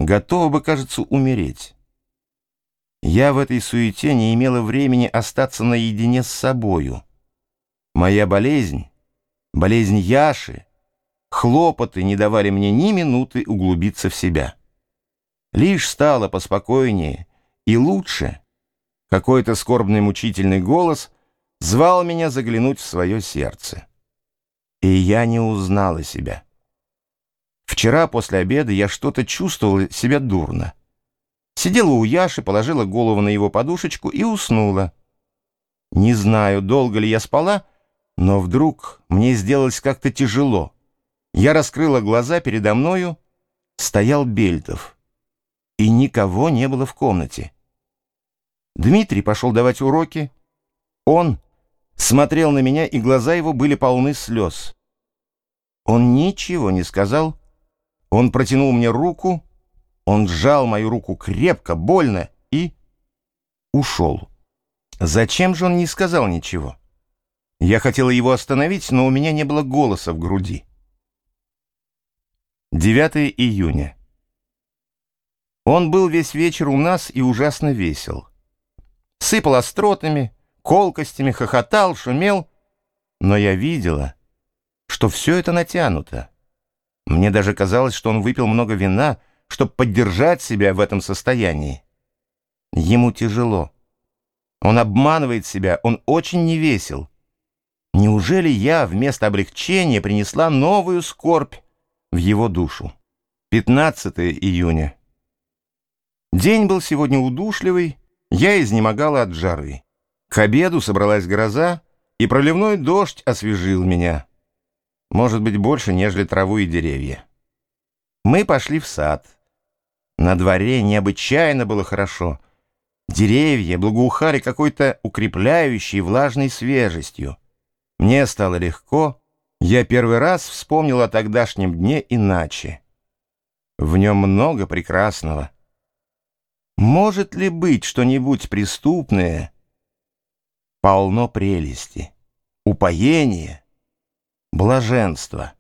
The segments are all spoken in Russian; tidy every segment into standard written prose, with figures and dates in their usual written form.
готова бы, кажется, умереть. Я в этой суете не имела времени остаться наедине с собою. Моя болезнь, болезнь Яши, хлопоты не давали мне ни минуты углубиться в себя. Лишь стало поспокойнее и лучше. Какой-то скорбный мучительный голос звал меня заглянуть в свое сердце. И я не узнала себя. Вчера после обеда я что-то чувствовала себя дурно. Сидела у Яши, положила голову на его подушечку и уснула. Не знаю, долго ли я спала, но вдруг мне сделалось как-то тяжело. Я раскрыла глаза, передо мною стоял Бельтов, и никого не было в комнате. Дмитрий пошел давать уроки. Он смотрел на меня, и глаза его были полны слез. Он ничего не сказал. Он протянул мне руку, он сжал мою руку крепко, больно и ушел. Зачем же он не сказал ничего? Я хотела его остановить, но у меня не было голоса в груди. 9 июня. Он был весь вечер у нас и ужасно весел. Сыпал остротами, колкостями, хохотал, шумел. Но я видела, что все это натянуто. Мне даже казалось, что он выпил много вина, чтобы поддержать себя в этом состоянии. Ему тяжело. Он обманывает себя, он очень невесел. Неужели я вместо облегчения принесла новую скорбь в его душу? 15 июня. День был сегодня удушливый, я изнемогала от жары. К обеду собралась гроза, и проливной дождь освежил меня. Может быть, больше, нежели траву и деревья. Мы пошли в сад. На дворе необычайно было хорошо. Деревья благоухали какой-то укрепляющей влажной свежестью. Мне стало легко. Я первый раз вспомнил о тогдашнем дне иначе. В нем много прекрасного. Может ли быть что-нибудь преступное? Полно прелести, упоения, блаженства.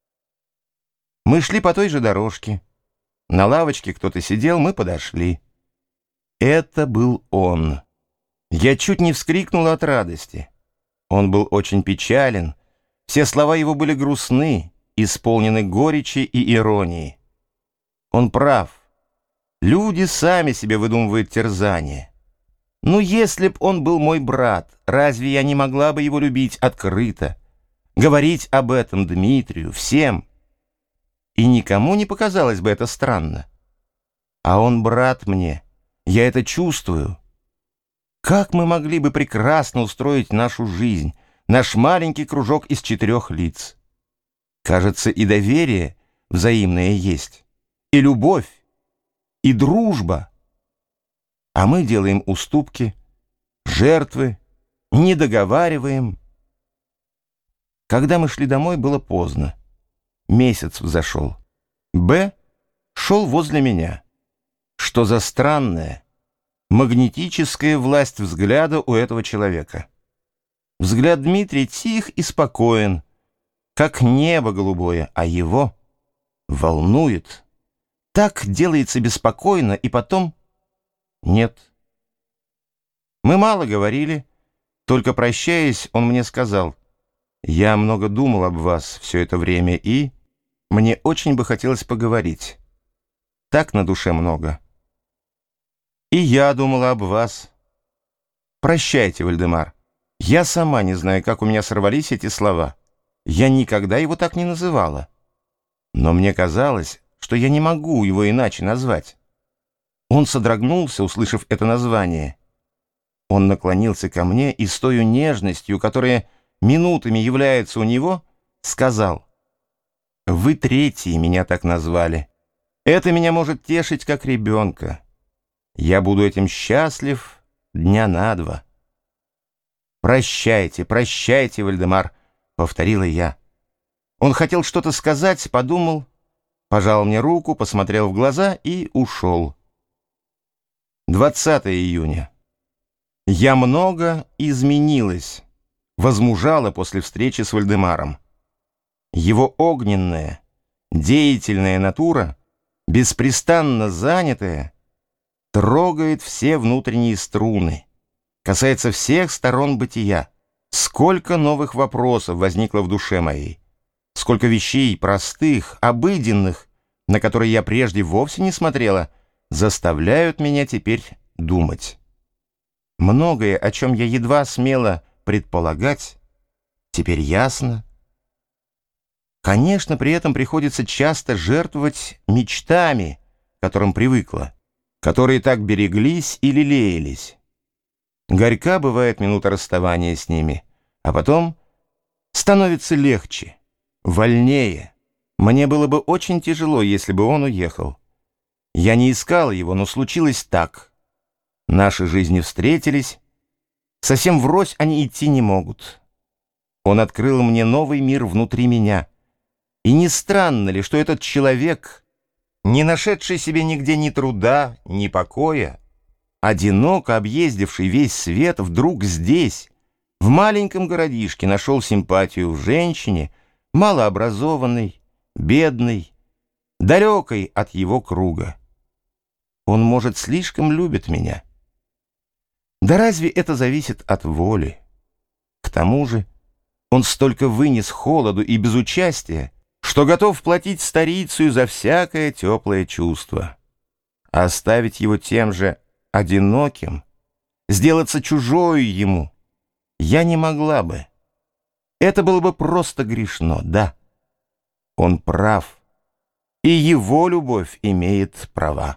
Мы шли по той же дорожке. На лавочке кто-то сидел, мы подошли. Это был он. Я чуть не вскрикнула от радости. Он был очень печален. Все слова его были грустны, исполнены горечи и иронии. Он прав. Люди сами себе выдумывают терзания. Ну, если б он был мой брат, разве я не могла бы его любить открыто, говорить об этом Дмитрию, всем? И никому не показалось бы это странно. А он брат мне, я это чувствую. Как мы могли бы прекрасно устроить нашу жизнь, наш маленький кружок из 4 лиц? Кажется, и доверие взаимное есть, и любовь, и дружба. А мы делаем уступки, жертвы, не договариваем. Когда мы шли домой, было поздно. Месяц взошел. Б. шел возле меня. Что за странная, магнетическая власть взгляда у этого человека. Взгляд Дмитрия тих и спокоен, как небо голубое, а его волнует. Так делается беспокойно, и потом нет. Мы мало говорили, только прощаясь, он мне сказал: «Я много думал об вас все это время, и мне очень бы хотелось поговорить. Так на душе много. И я думала об вас. Прощайте, Вальдемар. Я сама не знаю, как у меня сорвались эти слова. Я никогда его так не называла. Но мне казалось, что я не могу его иначе назвать». Он содрогнулся, услышав это название. Он наклонился ко мне и с той нежностью, которая минутами является у него, сказал: «Вы третий меня так назвали. Это меня может тешить, как ребенка. Я буду этим счастлив дня на 2. «Прощайте, прощайте, Вальдемар», — повторила я. Он хотел что-то сказать, подумал, пожал мне руку, посмотрел в глаза и ушел. 20 июня. Я много изменилась, возмужала после встречи с Вальдемаром. Его огненная, деятельная натура беспрестанно занятое, трогает все внутренние струны, касается всех сторон бытия. Сколько новых вопросов возникло в душе моей, сколько вещей простых, обыденных, на которые я прежде вовсе не смотрела, заставляют меня теперь думать. Многое, о чем я едва смела предполагать, теперь ясно. Конечно, при этом приходится часто жертвовать мечтами, к которым привыкла, которые так береглись и лелеялись. Горька бывает минута расставания с ними, а потом становится легче, вольнее. Мне было бы очень тяжело, если бы он уехал. Я не искала его, но случилось так. Наши жизни встретились, совсем врозь они идти не могут. Он открыл мне новый мир внутри меня. И не странно ли, что этот человек, не нашедший себе нигде ни труда, ни покоя, одиноко объездивший весь свет, вдруг здесь, в маленьком городишке, нашел симпатию в женщине, малообразованной, бедной, далекой от его круга. Он, может, слишком любит меня. Да разве это зависит от воли? К тому же он столько вынес холоду и безучастия, что готов платить старицу за всякое теплое чувство. А оставить его тем же одиноким, сделаться чужою ему, я не могла бы. Это было бы просто грешно, да. Он прав, и его любовь имеет права.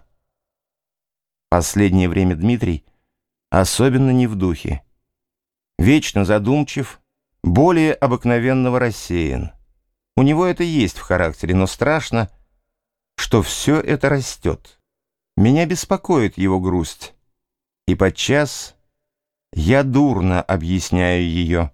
Последнее время Дмитрий особенно не в духе. Вечно задумчив, более обыкновенного рассеян. У него это есть в характере, но страшно, что все это растет. Меня беспокоит его грусть, и подчас я дурно объясняю ее.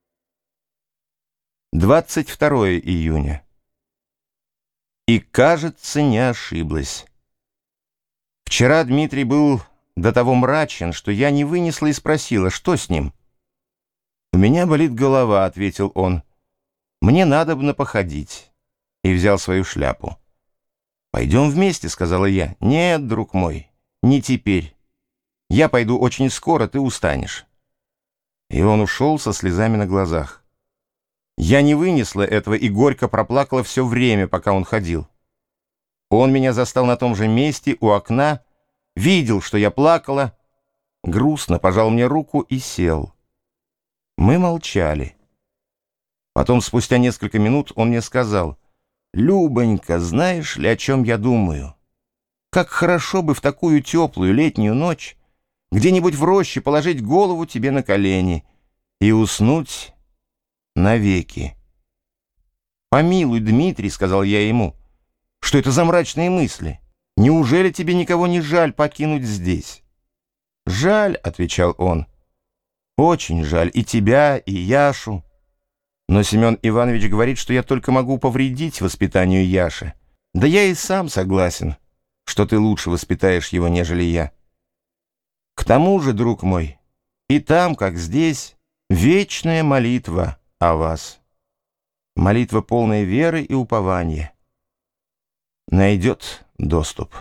22 июня. И, кажется, не ошиблась. Вчера Дмитрий был до того мрачен, что я не вынесла и спросила, что с ним. «У меня болит голова», — ответил он. «Мне надобно походить». И взял свою шляпу. «Пойдем вместе», — сказала я. «Нет, друг мой, не теперь. Я пойду очень скоро, ты устанешь». И он ушел со слезами на глазах. Я не вынесла этого и горько проплакала все время, пока он ходил. Он меня застал на том же месте, у окна, видел, что я плакала, грустно пожал мне руку и сел. Мы молчали. Потом, спустя несколько минут, он мне сказал: «Любонька, знаешь ли, о чем я думаю? Как хорошо бы в такую теплую летнюю ночь где-нибудь в роще положить голову тебе на колени и уснуть навеки». «Помилуй, Дмитрий», — сказал я ему, — «что это за мрачные мысли? Неужели тебе никого не жаль покинуть здесь?» «Жаль», — отвечал он, — «очень жаль и тебя, и Яшу. Но Семен Иванович говорит, что я только могу повредить воспитанию Яши. Да я и сам согласен, что ты лучше воспитаешь его, нежели я. К тому же, друг мой, и там, как здесь, вечная молитва о вас. Молитва полная веры и упования. Найдет доступ.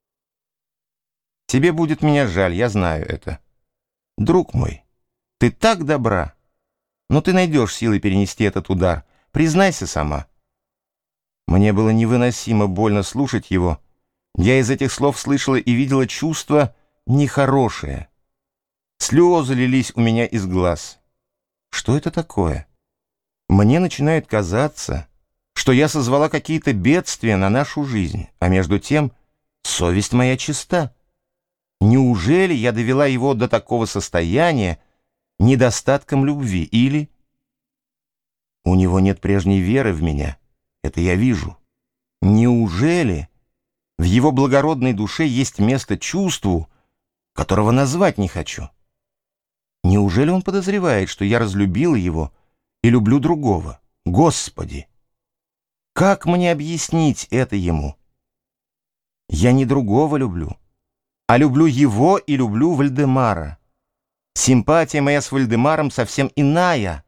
Тебе будет меня жаль, я знаю это. Друг мой, ты так добра, но ты найдешь силы перенести этот удар. Признайся сама». Мне было невыносимо больно слушать его. Я из этих слов слышала и видела чувство нехорошее. Слезы лились у меня из глаз. Что это такое? Мне начинает казаться, что я созвала какие-то бедствия на нашу жизнь, а между тем совесть моя чиста. Неужели я довела его до такого состояния недостатком любви? Или у него нет прежней веры в меня? Это я вижу. Неужели в его благородной душе есть место чувству, которого назвать не хочу? Неужели он подозревает, что я разлюбила его и люблю другого? Господи! Как мне объяснить это ему? Я не другого люблю, а люблю его и люблю Вальдемара. Симпатия моя с Вальдемаром совсем иная.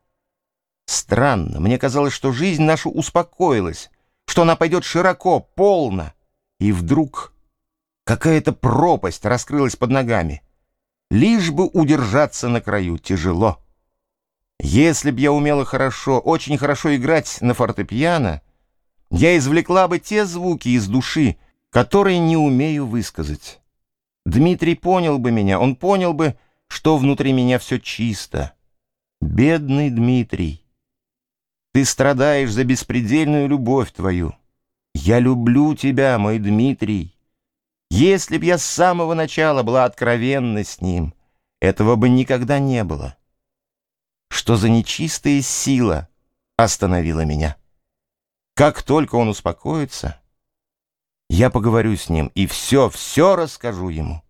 Странно, мне казалось, что жизнь наша успокоилась, что она пойдет широко, полно, и вдруг какая-то пропасть раскрылась под ногами. Лишь бы удержаться на краю тяжело. Если б я умела хорошо, очень хорошо играть на фортепиано, я извлекла бы те звуки из души, которые не умею высказать. Дмитрий понял бы меня, он понял бы, что внутри меня все чисто. Бедный Дмитрий, ты страдаешь за беспредельную любовь твою. Я люблю тебя, мой Дмитрий. Если б я с самого начала была откровенна с ним, этого бы никогда не было. Что за нечистая сила остановила меня? Как только он успокоится, я поговорю с ним и все расскажу ему.